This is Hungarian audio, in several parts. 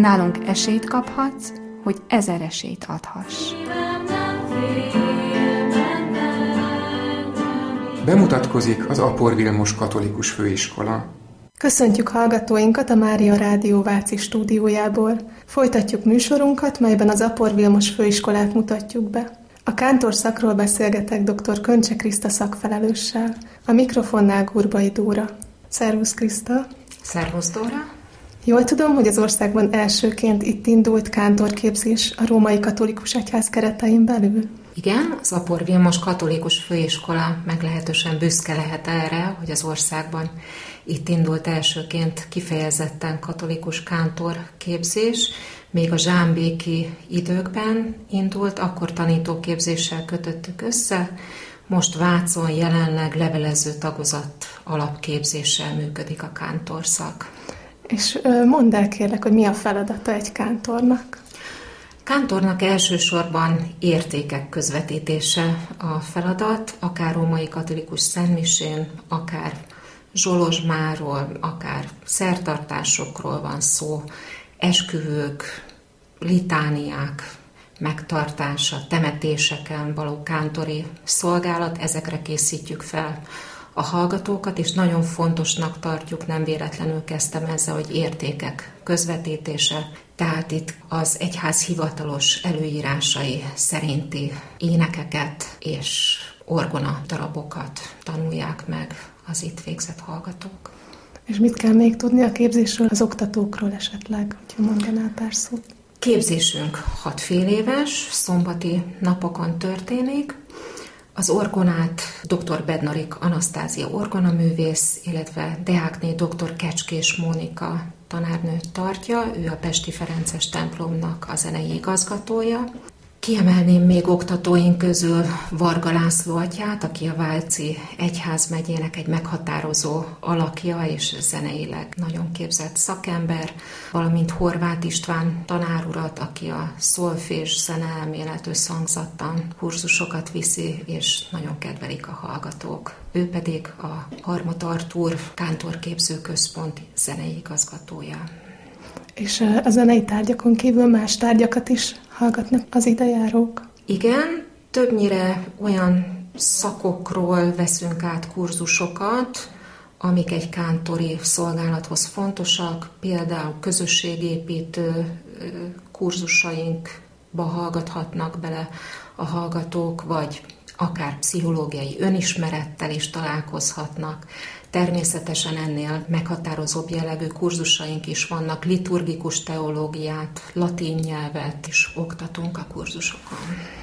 Nálunk esélyt kaphatsz, hogy 1000 esélyt adhass. Bemutatkozik az Apor Vilmos Katolikus Főiskola. Köszöntjük hallgatóinkat a Mária Rádió Váci stúdiójából. Folytatjuk műsorunkat, melyben az Apor Vilmos Főiskolát mutatjuk be. A kántor szakról beszélgetek dr. Köncse Kriszta szakfelelőssel. A mikrofonnál Gurbai Dóra. Szervusz Kriszta! Szervusz Dóra! Jól tudom, hogy az országban elsőként itt indult kántorképzés a Római Katolikus Egyház keretein belül? Igen, az Apor Vilmos Katolikus Főiskola meglehetősen büszke lehet erre, hogy az országban itt indult elsőként kifejezetten katolikus kántorképzés. Még a zsámbéki időkben indult, akkor tanítóképzéssel kötöttük össze, most Vácon jelenleg levelező tagozat alapképzéssel működik a kántorszak. És mondd el kérlek, hogy mi a feladata egy kántornak? Kántornak elsősorban értékek közvetítése a feladat, akár római katolikus szentmisén, akár zsolozsmáról, akár szertartásokról van szó, esküvők, litániák megtartása, temetéseken való kántori szolgálat, ezekre készítjük fel a hallgatókat, és nagyon fontosnak tartjuk, nem véletlenül kezdtem ezzel, hogy értékek közvetítése, tehát itt az egyház hivatalos előírásai szerinti énekeket és orgona darabokat tanulják meg az itt végzett hallgatók. És mit kell még tudni a képzésről, az oktatókról esetleg, hogyha mondanál pár szót? Képzésünk 6 fél éves, szombati napokon történik. Az orgonát dr. Bednarik Anasztázia orgonaművész, illetve deákné dr. Kecskés Mónika tanárnő tartja, ő a Pesti Ferences templomnak a zenei igazgatója. Kiemelném még oktatóink közül Varga László atyát, aki a Váci egyházmegyének egy meghatározó alakja és zeneileg nagyon képzett szakember, valamint Horváth István tanárurat, aki a szolfés zeneelmélet összhangzattan kurzusokat viszi, és nagyon kedvelik a hallgatók. Ő pedig a Harmot Artúr Kántorképző Központ zenei igazgatója. És a zenei tárgyakon kívül más tárgyakat is hallgatnak az idejárók? Igen, többnyire olyan szakokról veszünk át kurzusokat, amik egy kántori szolgálathoz fontosak, például közösségépítő kurzusainkba hallgathatnak bele a hallgatók, vagy akár pszichológiai önismerettel is találkozhatnak. Természetesen ennél meghatározóbb jellegű kurzusaink is vannak, liturgikus teológiát, latin nyelvet is oktatunk a kurzusokon.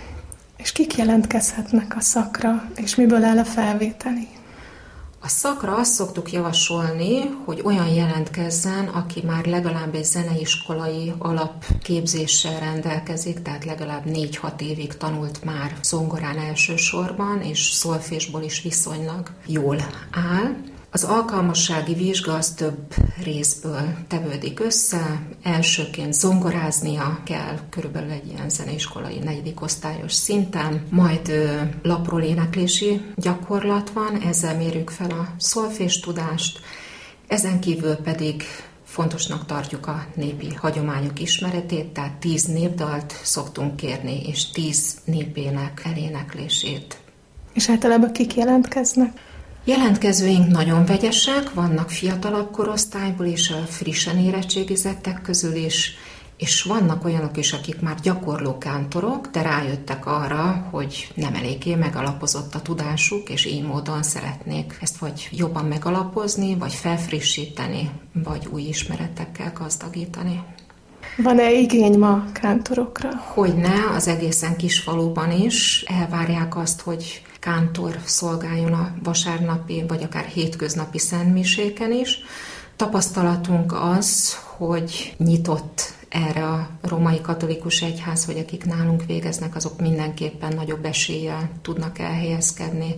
És kik jelentkezhetnek a szakra, és miből áll a felvételi? A szakra azt szoktuk javasolni, hogy olyan jelentkezzen, aki már legalább egy zeneiskolai alapképzéssel rendelkezik, tehát legalább 4-6 évig tanult már zongorán elsősorban, és szolfésból is viszonylag jól áll. Az alkalmassági vizsga az több részből tevődik össze. Elsőként zongoráznia kell, körülbelül egy ilyen zeneiskolai 4. osztályos szinten, majd lapról éneklési gyakorlat van, ezzel mérjük fel a szolfés tudást, ezen kívül pedig fontosnak tartjuk a népi hagyományok ismeretét, tehát 10 népdalt szoktunk kérni, és 10 népének eléneklését. És általában kik jelentkeznek? Jelentkezőink nagyon vegyesek, vannak fiatalabb korosztályból és a frissen érettségizettek közül is, és vannak olyanok is, akik már gyakorló kántorok, de rájöttek arra, hogy nem eléggé megalapozott a tudásuk, és így módon szeretnék ezt vagy jobban megalapozni, vagy felfrissíteni, vagy új ismeretekkel gazdagítani. Van-e igény ma kántorokra? Hogyne, az egészen kis faluban is elvárják azt, hogy kántor szolgáljon a vasárnapi, vagy akár hétköznapi szentmiséken is. Tapasztalatunk az, hogy nyitott erre a római katolikus egyház, hogy akik nálunk végeznek, azok mindenképpen nagyobb eséllyel tudnak elhelyezkedni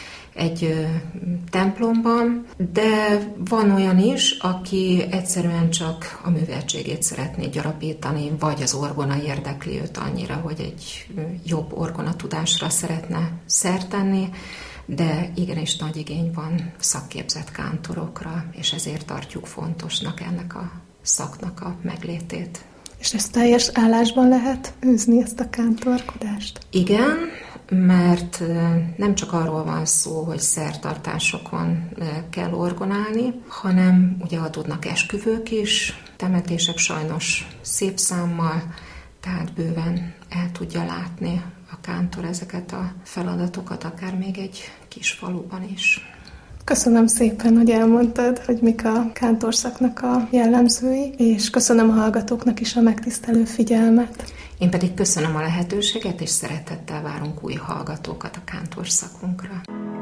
egy templomban, de van olyan is, aki egyszerűen csak a műveltségét szeretné gyarapítani, vagy az orgona érdekli őt annyira, hogy egy jobb orgonatudásra szeretne szert tenni, de igenis nagy igény van szakképzett kántorokra, és ezért tartjuk fontosnak ennek a szaknak a meglétét. És ezt teljes állásban lehet űzni, ezt a kántorkodást? Igen, mert nem csak arról van szó, hogy szertartásokon kell orgonálni, hanem ugye adódnak esküvők is, temetések sajnos szép számmal, tehát bőven el tudja látni a kántor ezeket a feladatokat, akár még egy kis faluban is. Köszönöm szépen, hogy elmondtad, hogy mik a kántorszaknak a jellemzői, és köszönöm a hallgatóknak is a megtisztelő figyelmet. Én pedig köszönöm a lehetőséget, és szeretettel várunk új hallgatókat a kántorszakunkra.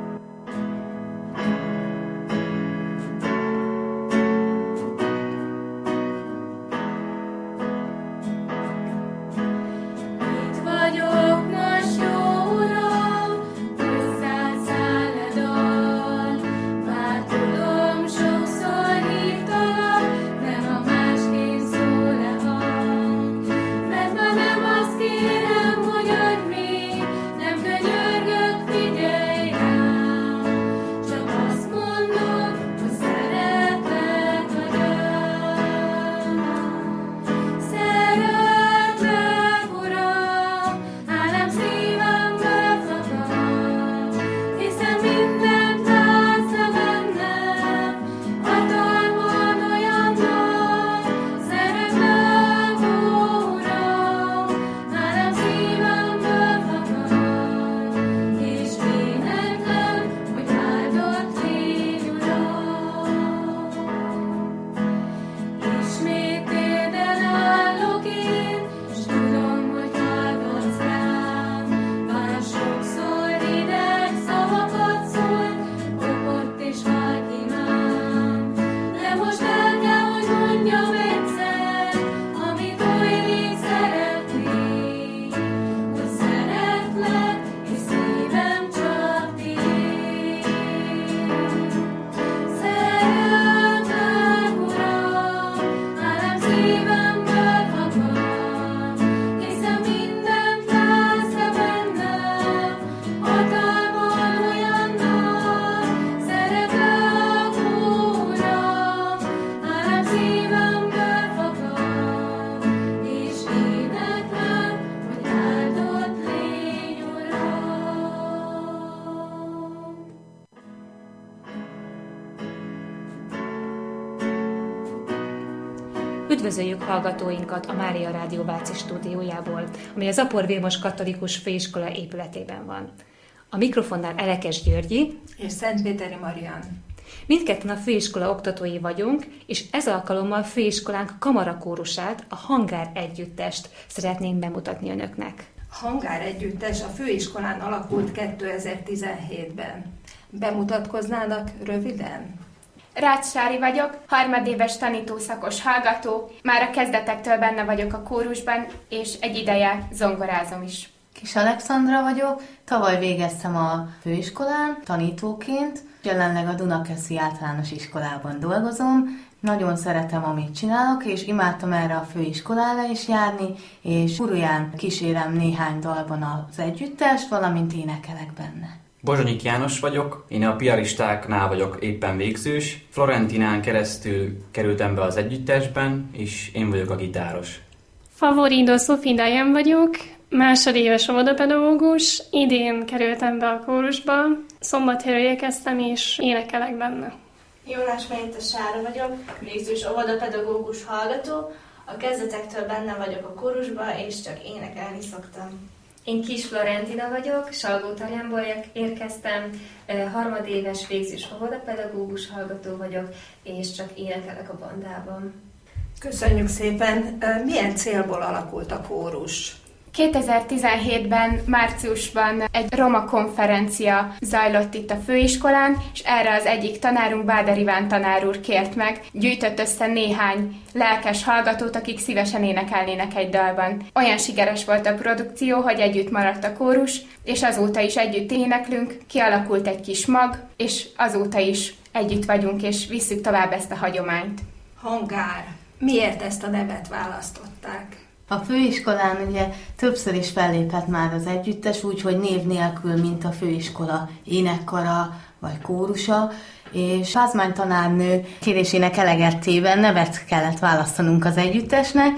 Üdvözöljük hallgatóinkat a Mária Rádió Váci stúdiójából, ami az Apor Vilmos Katolikus Főiskola épületében van. A mikrofonnál Elekes Györgyi és Szentpéteri Marian. Mindketten a főiskola oktatói vagyunk, és ez alkalommal főiskolánk kamarakórusát, a Hangár Együttest szeretnénk bemutatni önöknek. A Hangár Együttes a főiskolán alakult 2017-ben. Bemutatkoznának röviden? Rácz Sári vagyok, harmadéves tanítószakos hallgató, már a kezdetektől benne vagyok a kórusban, és egy ideje zongorázom is. Kis Alexandra vagyok, tavaly végeztem a főiskolán tanítóként, jelenleg a Dunakeszi Általános Iskolában dolgozom. Nagyon szeretem, amit csinálok, és imádtam erre a főiskolára is járni, és Uruján kísérem néhány dalban az együttest, valamint énekelek benne. Bozsonyik János vagyok, én a piaristáknál vagyok éppen végzős. Florentinán keresztül kerültem be az együttesben, és én vagyok a gitáros. Favorino Sophie Dayan vagyok, másodéves óvodapedagógus, idén kerültem be a kórusba, Szombathelyről érkeztem és énekelek benne. Jónás Mélte Sára vagyok, végzős óvodapedagógus hallgató, a kezdetektől benne vagyok a kórusba és csak énekelni szoktam. Én Kis Florentina vagyok, Salgótarjánból érkeztem, harmadéves végzős óvodapedagógus hallgató vagyok, és csak énekelek a bandában. Köszönjük szépen! Milyen célból alakult a kórus? 2017-ben, márciusban egy roma konferencia zajlott itt a főiskolán, és erre az egyik tanárunk, Báder Iván tanár úr kért meg, gyűjtött össze néhány lelkes hallgatót, akik szívesen énekelnének egy dalban. Olyan sikeres volt a produkció, hogy együtt maradt a kórus, és azóta is együtt éneklünk, kialakult egy kis mag, és azóta is együtt vagyunk, és visszük tovább ezt a hagyományt. Hangár. Miért ezt a nevet választották? A főiskolán ugye többször is fellépett már az együttes, úgyhogy név nélkül, mint a főiskola énekkara vagy kórusa, és Pázmány tanárnő kérésének elegettében nevet kellett választanunk az együttesnek,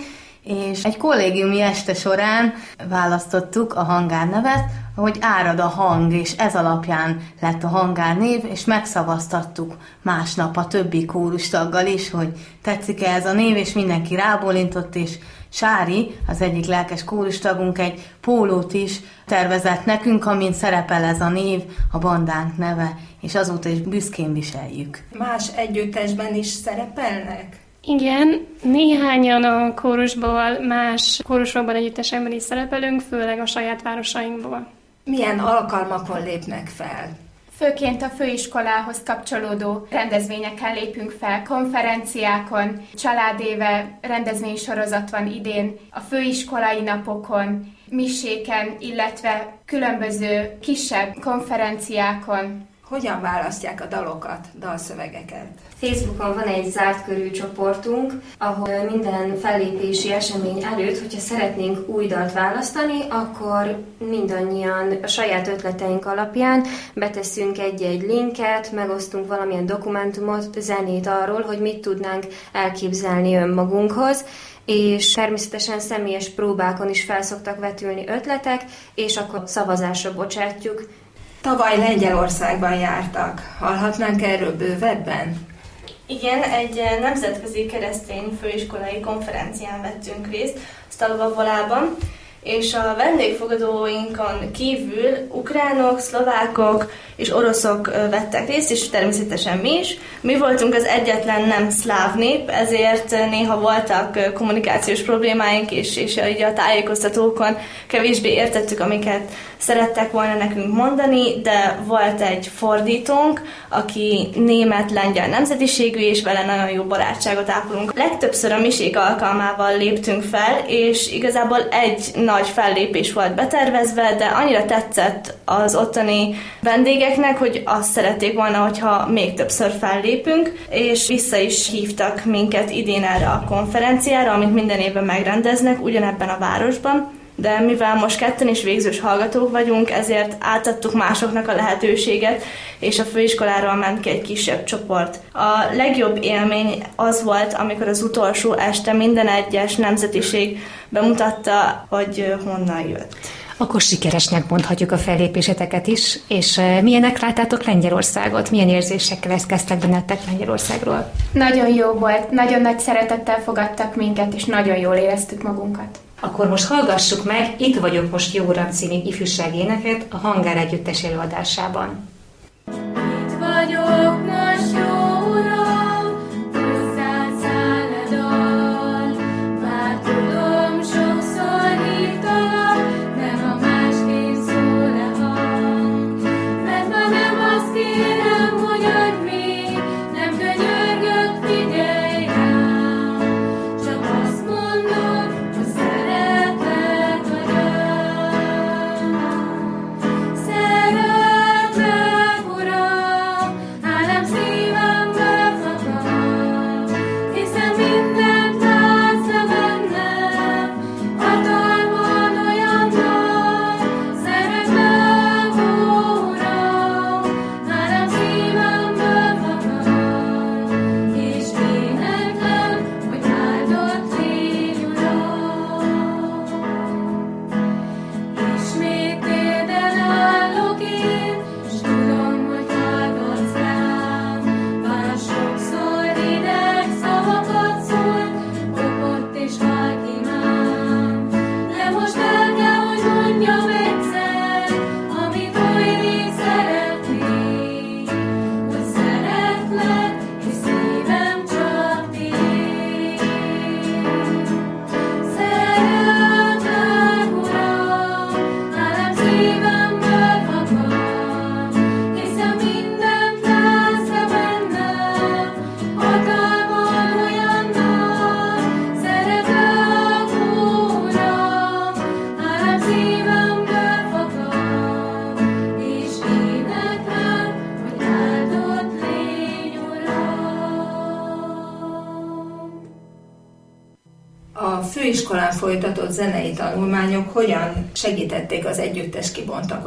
és egy kollégiumi este során választottuk a hangár nevet, hogy árad a hang, és ez alapján lett a hangár név, és megszavaztattuk másnap a többi kórustaggal is, hogy tetszik-e ez a név, és mindenki rábólintott, és Sári, az egyik lelkes kórustagunk egy pólót is tervezett nekünk, amin szerepel ez a név, a bandánk neve, és azóta is büszkén viseljük. Más együttesben is szerepelnek? Igen, néhányan a kórusból, más kórusokban, együttesekben is szerepelünk, főleg a saját városainkból. Milyen alkalmakon lépnek fel? Főként a főiskolához kapcsolódó rendezvényeken lépünk fel, konferenciákon, családéve rendezvénysorozat van idén, a főiskolai napokon, miséken, illetve különböző kisebb konferenciákon. Hogyan választják a dalokat, dalszövegeket? Facebookon van egy zárt körű csoportunk, ahol minden fellépési esemény előtt, hogyha szeretnénk új dalt választani, akkor mindannyian a saját ötleteink alapján beteszünk egy-egy linket, megosztunk valamilyen dokumentumot, zenét arról, hogy mit tudnánk elképzelni önmagunkhoz, és természetesen személyes próbákon is felszoktak vetülni ötletek, és akkor szavazásra bocsátjuk. Tavaly Lengyelországban jártak. Hallhatnánk erről bővebben? Igen, egy nemzetközi keresztény főiskolai konferencián vettünk részt, Stalovavolában, és a vendégfogadóinkon kívül ukránok, szlovákok és oroszok vettek részt, és természetesen mi is. Mi voltunk az egyetlen nem szláv nép, ezért néha voltak kommunikációs problémáink, és így a tájékoztatókon kevésbé értettük, amiket szerettek volna nekünk mondani, de volt egy fordítónk, aki német-lengyel nemzetiségű, és vele nagyon jó barátságot ápolunk. Legtöbbször a misék alkalmával léptünk fel, és igazából egy nagy fellépés volt betervezve, de annyira tetszett az ottani vendégeknek, hogy azt szerették volna, hogyha még többször fellépünk, és vissza is hívtak minket idén erre a konferenciára, amit minden évben megrendeznek, ugyanebben a városban. De mivel most ketten is végzős hallgatók vagyunk, ezért átadtuk másoknak a lehetőséget, és a főiskoláról ment ki egy kisebb csoport. A legjobb élmény az volt, amikor az utolsó este minden egyes nemzetiség bemutatta, hogy honnan jött. Akkor sikeresnek mondhatjuk a fellépéseteket is, és milyenek láttátok Lengyelországot? Milyen érzésekkel kezdtek bennetek Lengyelországról? Nagyon jó volt, nagyon nagy szeretettel fogadtak minket, és nagyon jól éreztük magunkat. Akkor most hallgassuk meg Itt vagyok most jó uram című ifjúsági éneket a Hangár együttes előadásában. Itt vagyok most jó uram, hozzád száll a dal, bár tudom sokszor hívtalak, nem a másképp szól a hang, mert már nem azt kérem, hogy adj még, nem könyörgök, figyelj rám, csak azt mondom, hogy szeretlek nagyon. Szeretlek, Uram, állam szívemből fakad, hiszen mindent látsz a bennem, hatalmad olyan nagy. Szeretlek, Uram, állam szívemből fakad, és éneklem, hogy áldott légy, Uram. Ismét térden állok én, s tudom, hogy hallgatsz rám, bár sokszor hideg szavakat szólt, kopott és halk imám. De most el kell, hogy mondjam egyszer, amit oly rég szeretnék, hogy szeretlek, és szívem csak tiéd. Szeretlek, Uram, állam szívemből fakad, hiszen mindent látsz te bennem, hatalmad olyan nagy. Szeretlek, Uram, állam szívemből fakad, és éneklem, hogy áldott légy, Uram. A főiskolán folytatott zenei tanulmányok hogyan segítették az együttes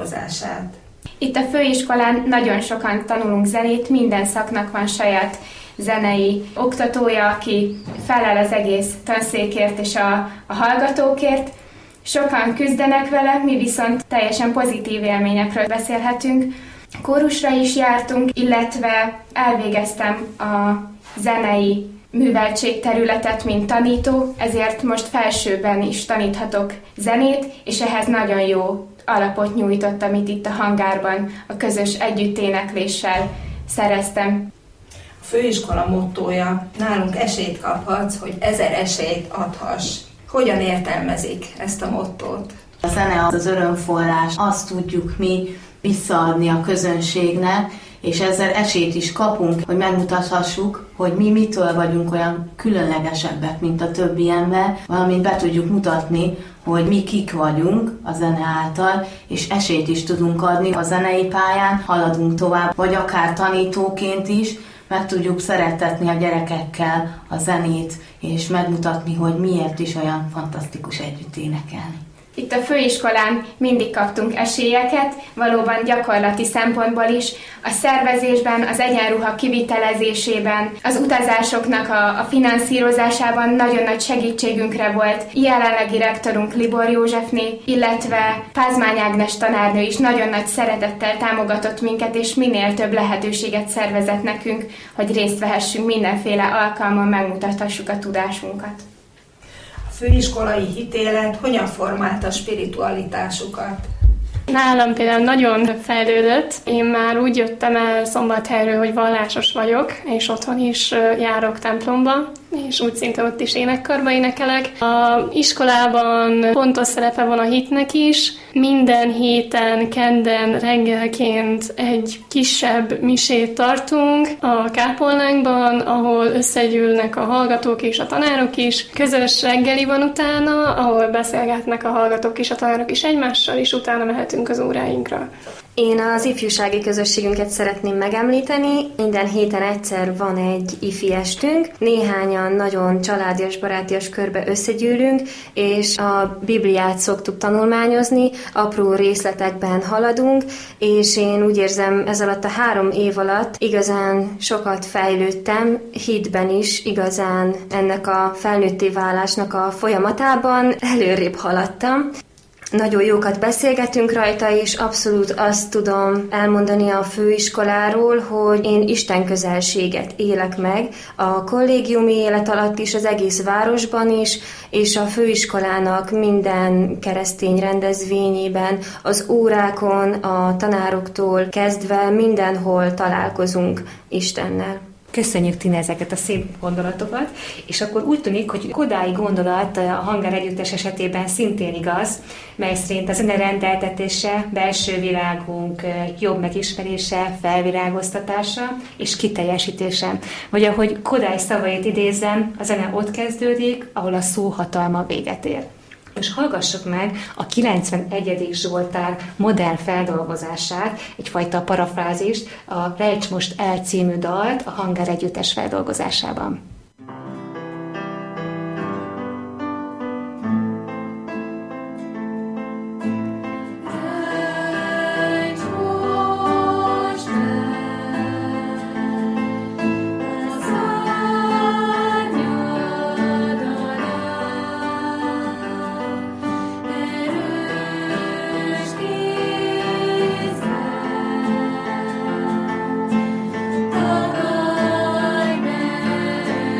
kibontakozását? Itt a főiskolán nagyon sokan tanulunk zenét, minden szaknak van saját zenei oktatója, aki felel az egész tanszékért és a hallgatókért. Sokan küzdenek vele, mi viszont teljesen pozitív élményekről beszélhetünk. Kórusra is jártunk, illetve elvégeztem a zenei műveltségterületet, mint tanító, ezért most felsőben is taníthatok zenét, és ehhez nagyon jó alapot nyújtott, amit itt a hangárban a közös együtténekléssel szereztem. A főiskola mottója: nálunk esélyt kaphatsz, hogy 1000 esélyt adhass. Hogyan értelmezik ezt a mottót? A zene az örömforrás, azt tudjuk mi visszaadni a közönségnek, és ezzel esélyt is kapunk, hogy megmutathassuk, hogy mi mitől vagyunk olyan különlegesebbek, mint a többi ember, valamint be tudjuk mutatni, hogy mi kik vagyunk a zene által, és esélyt is tudunk adni a zenei pályán, haladunk tovább, vagy akár tanítóként is, meg tudjuk szerettetni a gyerekekkel a zenét, és megmutatni, hogy miért is olyan fantasztikus együtt énekelni. Itt a főiskolán mindig kaptunk esélyeket, valóban gyakorlati szempontból is, a szervezésben, az egyenruha kivitelezésében, az utazásoknak a finanszírozásában nagyon nagy segítségünkre volt jelenlegi rektorunk Libor Józsefné, illetve Pázmány Ágnes tanárnő is nagyon nagy szeretettel támogatott minket, és minél több lehetőséget szervezett nekünk, hogy részt vehessünk mindenféle alkalmon, megmutathassuk a tudásunkat. Főiskolai hitélet hogyan formálta a spiritualitásukat? Nálam például nagyon fejlődött. Én már úgy jöttem el Szombathelyről, hogy vallásos vagyok, és otthon is járok templomba, és úgy szinte ott is énekkarba énekelek. A iskolában fontos szerepe van a hitnek is. Minden héten, kedden, reggelként egy kisebb misét tartunk a kápolnánkban, ahol összegyűlnek a hallgatók és a tanárok is. Közös reggeli van utána, ahol beszélgetnek a hallgatók és a tanárok is egymással, és utána mehetünk az óráinkra. Én az ifjúsági közösségünket szeretném megemlíteni. Minden héten egyszer van egy ifi estünk. Néhányan nagyon családias, barátias körbe összegyűlünk, és a Bibliát szoktuk tanulmányozni, apró részletekben haladunk, és én úgy érzem, ez alatt a 3 év alatt igazán sokat fejlődtem, hitben is igazán ennek a felnőtté válásnak a folyamatában előrébb haladtam. Nagyon jókat beszélgetünk rajta, és abszolút azt tudom elmondani a főiskoláról, hogy én Isten közelséget élek meg a kollégiumi élet alatt is, az egész városban is, és a főiskolának minden keresztény rendezvényében, az órákon, a tanároktól kezdve mindenhol találkozunk Istennel. Köszönjük, Tina, ezeket a szép gondolatokat, és akkor úgy tűnik, hogy Kodályi gondolat a Hangár Együttes esetében szintén igaz, mely szerint a zene rendeltetése, belső világunk jobb megismerése, felvirágoztatása és kiteljesítése. Vagy ahogy Kodály szavait idézem, a zene ott kezdődik, ahol a szó hatalma véget ér. És hallgassuk meg a 91. Zsoltár modern feldolgozását, egyfajta parafrázist, a Rejts most el című dalt a Hangár Együttes feldolgozásában. Tagadj meg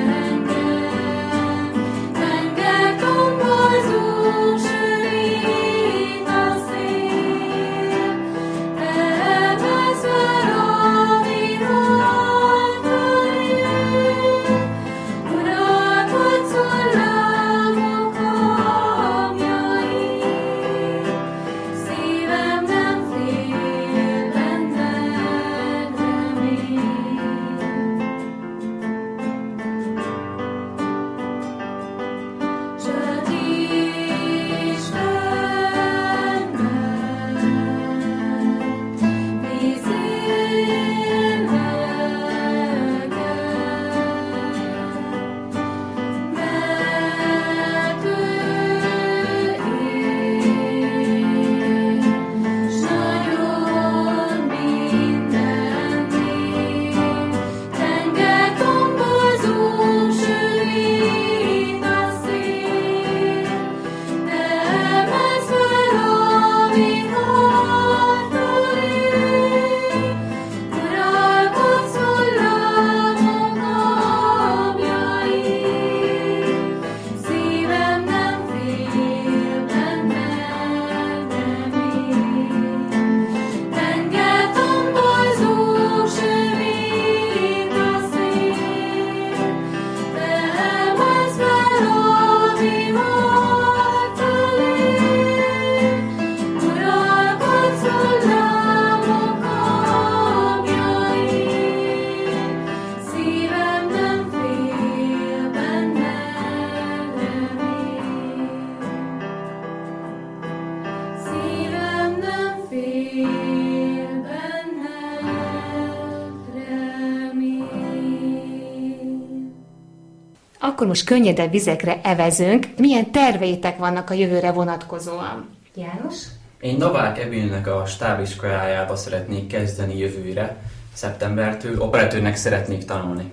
akkor most könnyedebb vizekre evezünk. Milyen terveitek vannak a jövőre vonatkozóan? János? Én Novák Emilnek a stábiskolájába szeretnék kezdeni jövőre, szeptembertől. Operatőrnek szeretnék tanulni.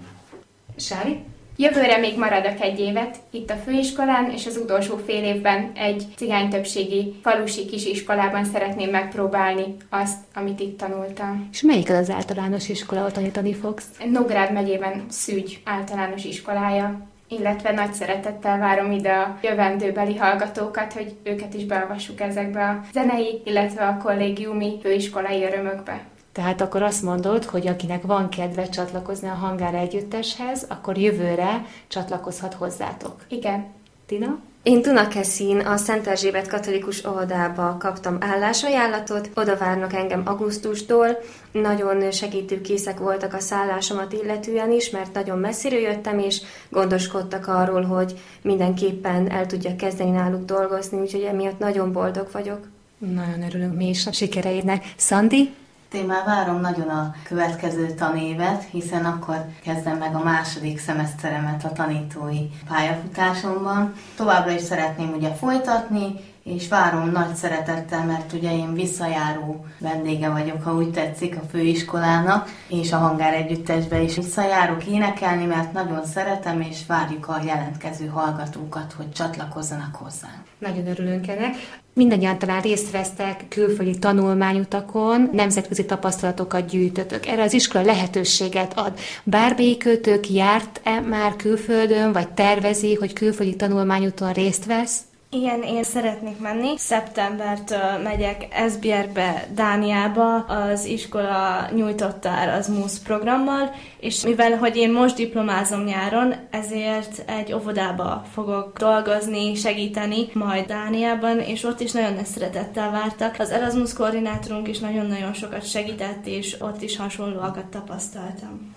Sári? Jövőre még maradok egy évet itt a főiskolán, és az utolsó fél évben egy cigánytöbbségi falusi kisiskolában szeretném megpróbálni azt, amit itt tanultam. És melyik az általános iskola, ahol tanítani fogsz? Nógrád megyében Szűgy általános iskolája, illetve nagy szeretettel várom ide a jövendőbeli hallgatókat, hogy őket is beavassuk ezekbe a zenei, illetve a kollégiumi főiskolai örömökbe. Tehát akkor azt mondod, hogy akinek van kedve csatlakozni a Hangár Együtteshez, akkor jövőre csatlakozhat hozzátok. Igen. Tina? Én Dunakeszin a Szent Erzsébet katolikus óvodába kaptam állásajánlatot, oda várnak engem augusztustól, nagyon segítőkészek voltak a szállásomat illetően is, mert nagyon messziről jöttem, és gondoskodtak arról, hogy mindenképpen el tudjak kezdeni náluk dolgozni, úgyhogy emiatt nagyon boldog vagyok. Nagyon örülünk mi is a sikereidnek. Szandi? Én már várom nagyon a következő tanévet, hiszen akkor kezdem meg a második szemeszteremet a tanítói pályafutásomban. Továbbra is szeretném ugye folytatni, és várom nagy szeretettel, mert ugye én visszajáró vendége vagyok, ha úgy tetszik, a főiskolának, és a Hangár Együttesbe is visszajárok énekelni, mert nagyon szeretem, és várjuk a jelentkező hallgatókat, hogy csatlakozzanak hozzánk. Nagyon örülünk ennek. Mindannyian talán részt vesztek külföldi tanulmányutakon, nemzetközi tapasztalatokat gyűjtötök. Erre az iskola lehetőséget ad. Bármelyikőtök járt-e már külföldön, vagy tervezi, hogy külföldi tanulmányúton részt vesz? Igen, én szeretnék menni. Szeptembertől megyek Esbjergbe, Dániába. Az iskola nyújtotta Erasmus programmal, és mivel, hogy én most diplomázom nyáron, ezért egy óvodába fogok dolgozni, segíteni majd Dániában, és ott is nagyon nagy szeretettel vártak. Az Erasmus koordinátorunk is nagyon-nagyon sokat segített, és ott is hasonlóakat tapasztaltam.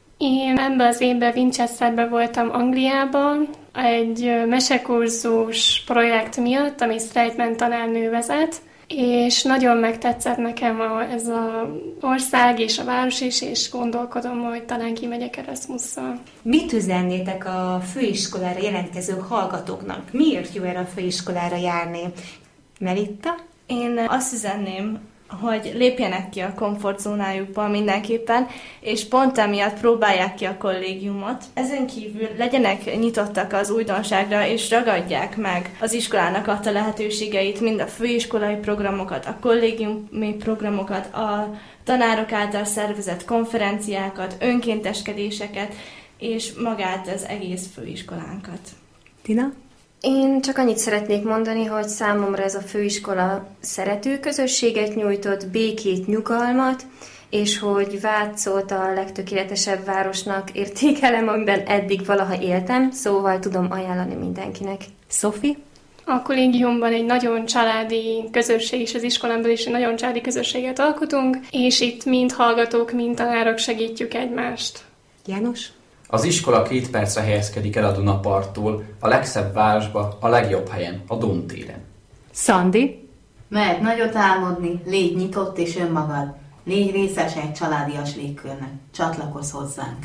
Én ebben az évben Winchesterben voltam Angliában, egy mesekurzus projekt miatt, ami Streitman tanárnő vezet, és nagyon megtetszett nekem ez az ország és a város is, és gondolkodom, hogy talán kimegyek Erasmusszal. Mit üzennétek a főiskolára jelentkező hallgatóknak? Miért jó erre a főiskolára járni? Melitta? Én azt üzenném, hogy lépjenek ki a komfortzónájukból mindenképpen, és pont emiatt próbálják ki a kollégiumot. Ezen kívül legyenek nyitottak az újdonságra, és ragadják meg az iskolának adta lehetőségeit, mind a főiskolai programokat, a kollégiumi programokat, a tanárok által szervezett konferenciákat, önkénteskedéseket, és magát az egész főiskolánkat. Tina? Én csak annyit szeretnék mondani, hogy számomra ez a főiskola szerető közösséget nyújtott, békét, nyugalmat, és hogy Vácot a legtökéletesebb városnak értékelem, amiben eddig valaha éltem, szóval tudom ajánlani mindenkinek. Sophie? A kollégiumban egy nagyon családi közösség, és az iskolánban is egy nagyon családi közösséget alkotunk, és itt mind hallgatók, mind tanárok segítjük egymást. János? Az iskola 2 percre helyezkedik el a Dunaparttól, a legszebb városba, a legjobb helyen, a Domtéren. Szandi? Mehet nagyot álmodni, légy nyitott és önmagad. Légy részes egy családias légkörnek. Csatlakozz hozzánk.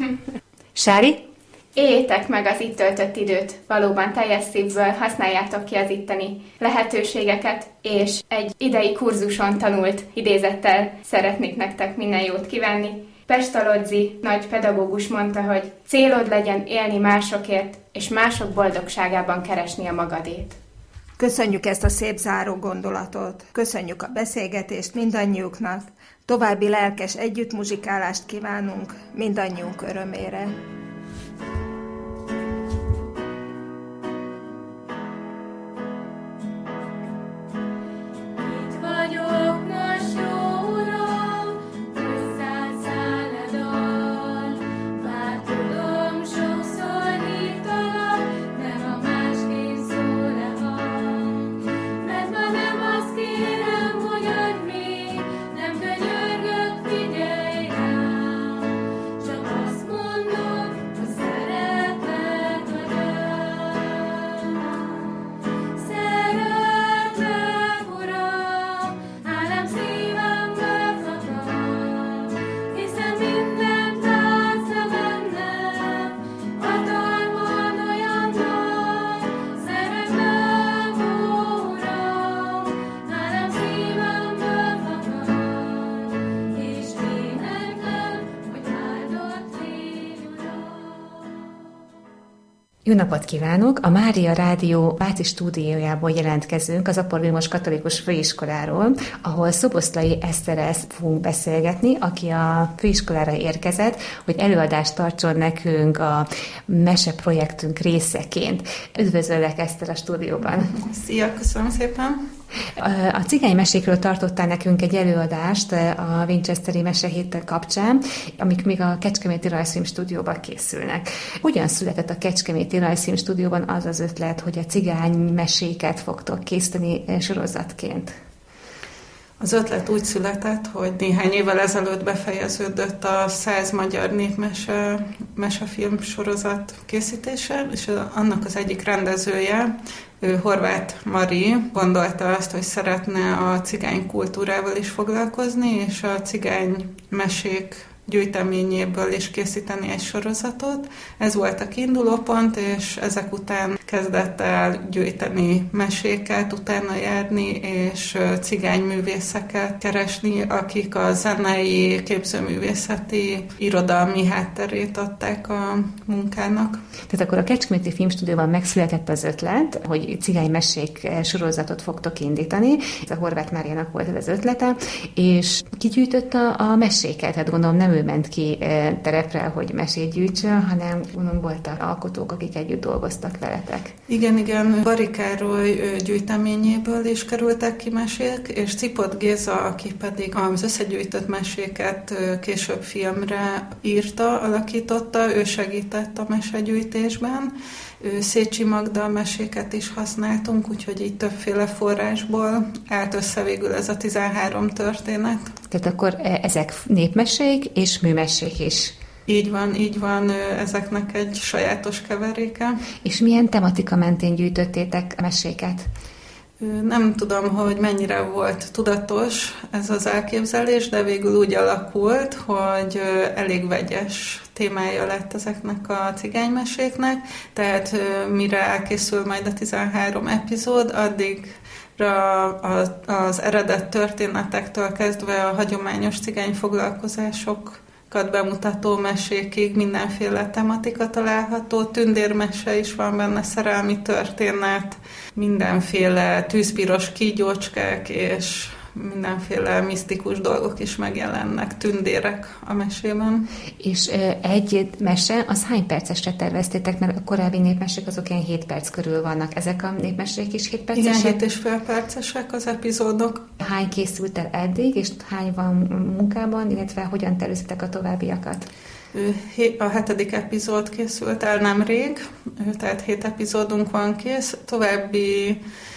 Sári? Éljétek meg az itt töltött időt, valóban teljes szívből használjátok ki az itteni lehetőségeket, és egy idei kurzuson tanult idézettel szeretnék nektek minden jót kívánni. Pestalozzi nagy pedagógus mondta, hogy célod legyen élni másokért, és mások boldogságában keresni a magadét. Köszönjük ezt a szép záró gondolatot, köszönjük a beszélgetést mindannyiuknak, további lelkes együttmuzsikálást kívánunk mindannyiunk örömére. Itt vagyok most, jó Uram, közszáll száll a dal. Bár tudom, sokszor hívtalak, nem a másképp szól a hang. Mert már nem azt kérem, hogy adj még, nem könyörgök, figyelj rám. Csak azt mondom, Jó napot kívánok! A Mária Rádió Váci stúdiójából jelentkezünk az Apor Vilmos Katolikus Főiskoláról, ahol Szoboszlai Eszterrel fogunk beszélgetni, aki a főiskolára érkezett, hogy előadást tartson nekünk a meseprojektünk részeként. Üdvözöllek, Eszter, a stúdióban! Szia, köszönöm szépen! A cigánymesékről tartottál nekünk egy előadást a Winchesteri Mesehét kapcsán, amik még a Kecskeméti Rajzfilm Stúdióban készülnek. Hogyan született a Kecskeméti Rajzfilm Stúdióban az az ötlet, hogy a cigánymeséket fogtok készíteni sorozatként? Az ötlet úgy született, hogy néhány évvel ezelőtt befejeződött a 100 magyar népmesefilm sorozat készítése, és annak az egyik rendezője, Horváth Mari gondolta azt, hogy szeretne a cigány kultúrával is foglalkozni, és a cigány mesék gyűjteményéből is készíteni egy sorozatot. Ez volt a kiindulópont, és ezek után kezdett el gyűjteni meséket, utána járni, és cigányművészeket keresni, akik a zenei, képzőművészeti, irodalmi hátterét adták a munkának. Tehát akkor a Kecskeméti Filmstúdióban megszületett az ötlet, hogy cigánymesék sorozatot fogtok indítani. Ez a Horváth Máriának volt ez az ötlete, és ki gyűjtötte a meséket? Hát gondolom nem ő ment ki terepre, hogy mesét gyűjtsön, hanem gondolom voltak alkotók, akik együtt dolgoztak veletek. Igen, Bari Károly gyűjteményéből is kerültek ki mesék, és Cipot Géza, aki pedig az összegyűjtött meséket később filmre írta, alakította, ő segített a mesegyűjtésben. Szécsi Magda meséket is használtunk, úgyhogy így többféle forrásból állt össze végül ez a 13 történet. Tehát akkor ezek népmesék és műmesék is. Így van, ezeknek egy sajátos keveréke. És milyen tematika mentén gyűjtöttétek meséket? Nem tudom, hogy mennyire volt tudatos ez az elképzelés, de végül úgy alakult, hogy elég vegyes témája lett ezeknek a cigánymeséknek, tehát mire elkészül majd a 13 epizód, addigra az eredet történetektől kezdve a hagyományos cigány foglalkozásokat bemutató mesékig mindenféle tematika található, tündérmese is van benne, szerelmi történet, mindenféle tűzpiros kígyócskák és mindenféle misztikus dolgok is megjelennek, tündérek a mesében. És egy mese, az hány percesre terveztétek, mert a korábbi népmesék azok ilyen 7 perc körül vannak. Ezek a népmesék is 7 percesek? Igen, 7,5 percesek az epizódok. Hány készült el eddig, és hány van munkában, illetve hogyan tervezitek a továbbiakat? A 7. epizód készült el nemrég, tehát 7 epizódunk van kész, további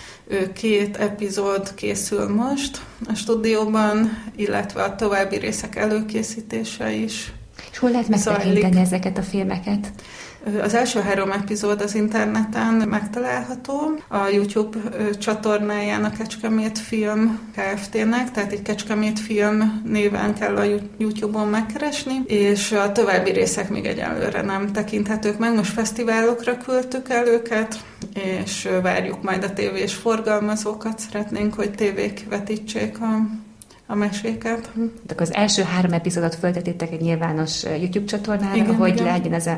2 epizód készül most a stúdióban, illetve a további részek előkészítése is. És hol lehet megtekinteni ezeket a filmeket? Az első 3 epizód az interneten megtalálható, a YouTube csatornáján a Kecskemét Film Kft-nek, tehát egy Kecskemét Film néven kell a YouTube-on megkeresni, és a további részek még egyelőre nem tekinthetők meg. Most fesztiválokra küldtük el őket, és várjuk majd a tévés forgalmazókat, szeretnénk, hogy tévék vetítsék a meséket. De az első 3 epizódot föltetétek egy nyilvános YouTube csatornára, igen, hogy legyen ez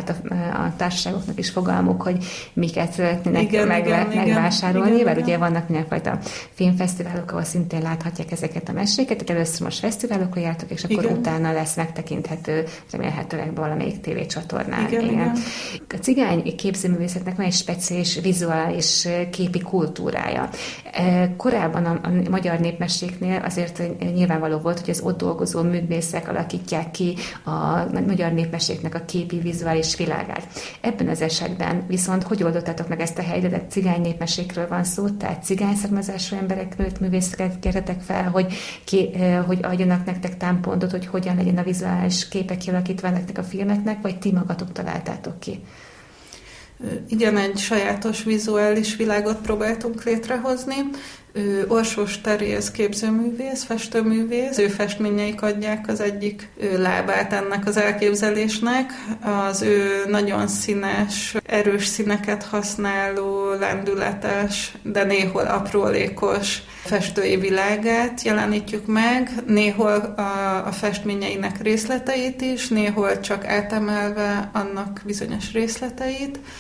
a társaságoknak is fogalmuk, hogy miket szeretnének megvásárolni, mert ugye vannak mindenfajta filmfesztiválok, ahol szintén láthatják ezeket a meséket, tehát először most fesztiválokra jártok, és akkor utána lesz megtekinthető remélhetőleg valamelyik tévécsatornán. Igen. A cigány képzőművészetnek van egy speciális vizuális képi kultúrája. Korábban a magyar népmeséknél azért nyilvánvaló volt, hogy az ott dolgozó művészek alakítják ki a magyar népmeséknek a képi vizuális világát. Ebben az esetben viszont hogy oldottátok meg ezt a helyzetet? Cigány népmesékről van szó, tehát cigány származású emberekről, művészeket kérhetek fel, hogy adjanak nektek támpontot, hogy hogyan legyen a vizuális képek kialakítva nektek a filmeknek, vagy ti magatok találtátok ki? Igen, egy sajátos vizuális világot próbáltunk létrehozni. Orsós Teréz képzőművész, festőművész, ő festményeik adják az egyik lábát ennek az elképzelésnek. Az ő nagyon színes, erős színeket használó, lendületes, de néhol aprólékos festői világát jelenítjük meg, néhol a festményeinek részleteit is, néhol csak átemelve annak bizonyos részleteit,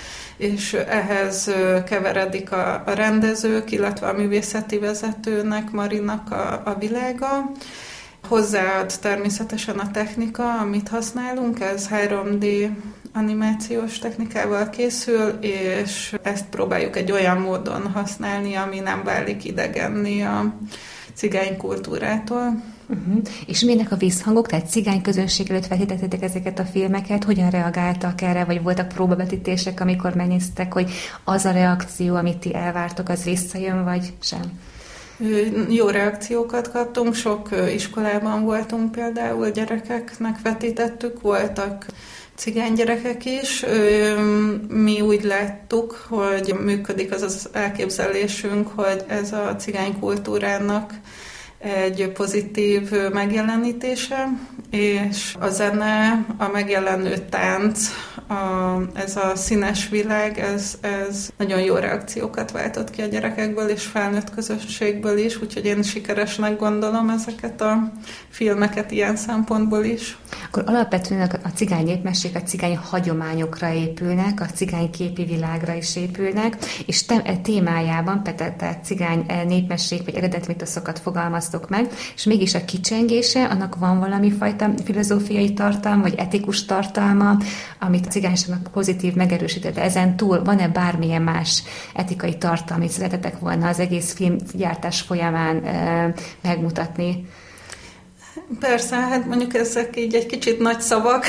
és ehhez keveredik a rendezők, illetve a művészeti vezetőnek, Marinak a világa. Hozzáad természetesen a technika, amit használunk, ez 3D animációs technikával készül, és ezt próbáljuk egy olyan módon használni, ami nem válik idegenni a cigány kultúrától. És milyenek a visszhangok? Tehát cigány közönség előtt vetítettétek ezeket a filmeket, hogyan reagáltak erre, vagy voltak próbavetítések, amikor megnéztek, hogy az a reakció, amit ti elvártok, az visszajön, vagy sem? Jó reakciókat kaptunk, sok iskolában voltunk például, gyerekeknek vetítettük, voltak cigány gyerekek is. Mi úgy láttuk, hogy működik az elképzelésünk, hogy ez a cigány kultúrának egy pozitív megjelenítése, és a zene, a megjelenő tánc, ez a színes világ, ez nagyon jó reakciókat váltott ki a gyerekekből és felnőtt közösségből is, úgyhogy én sikeresnek gondolom ezeket a filmeket ilyen szempontból is. Akkor alapvetően a cigány népmesék a cigány hagyományokra épülnek, a cigány képi világra is épülnek, és témájában, tehát cigány népmesék vagy eredetmitoszokat fogalmaztok meg, és mégis a kicsengése, annak van valami fajta filozófiai tartalma, vagy etikus tartalma, amit a cigányságnak pozitív megerősített. Ezen túl van-e bármilyen más etikai tartalma, amit szeretetek volna az egész filmgyártás folyamán megmutatni? Persze, hát mondjuk ezek így egy kicsit nagy szavak,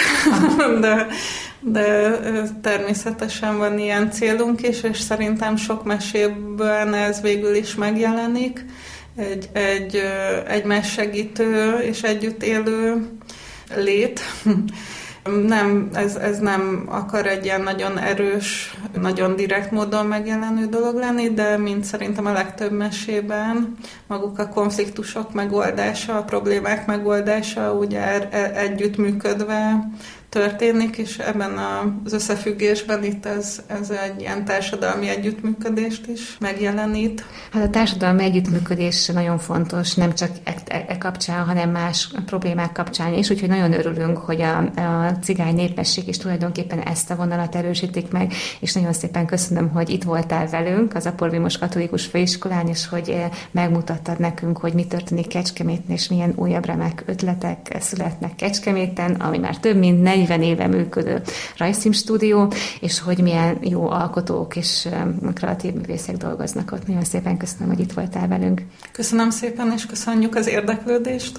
de természetesen van ilyen célunk is, és szerintem sok mesében ez végül is megjelenik. Egy egymás segítő és együtt élő lét. Nem, ez nem akar egy ilyen nagyon erős, nagyon direkt módon megjelenő dolog lenni, de mint szerintem a legtöbb mesében maguk a konfliktusok megoldása, a problémák megoldása ugye együttműködve történik, és ebben az összefüggésben itt ez egy ilyen társadalmi együttműködést is megjelenít. Hát a társadalmi együttműködés nagyon fontos, nem csak e kapcsán, hanem más problémák kapcsán is, úgyhogy nagyon örülünk, hogy a cigány népesség is tulajdonképpen ezt a vonalat erősítik meg, és nagyon szépen köszönöm, hogy itt voltál velünk az Apor Vilmos Katolikus Főiskolán, és hogy megmutattad nekünk, hogy mi történik Kecskeméten, és milyen újabb remek ötletek születnek Kecskeméten, ami már több mint 40 éve működő rajzfilmstúdió, és hogy milyen jó alkotók és kreatív művészek dolgoznak ott. Nagyon szépen köszönöm, hogy itt voltál velünk. Köszönöm szépen, és köszönjük az érdeklődést.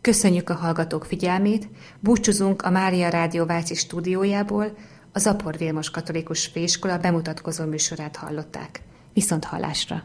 Köszönjük a hallgatók figyelmét, búcsúzunk a Mária Rádió Váci stúdiójából, a Zapor Vilmos Katolikus Főiskola bemutatkozó műsorát hallották. Viszont hallásra!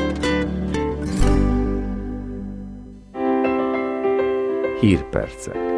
Hírpercek.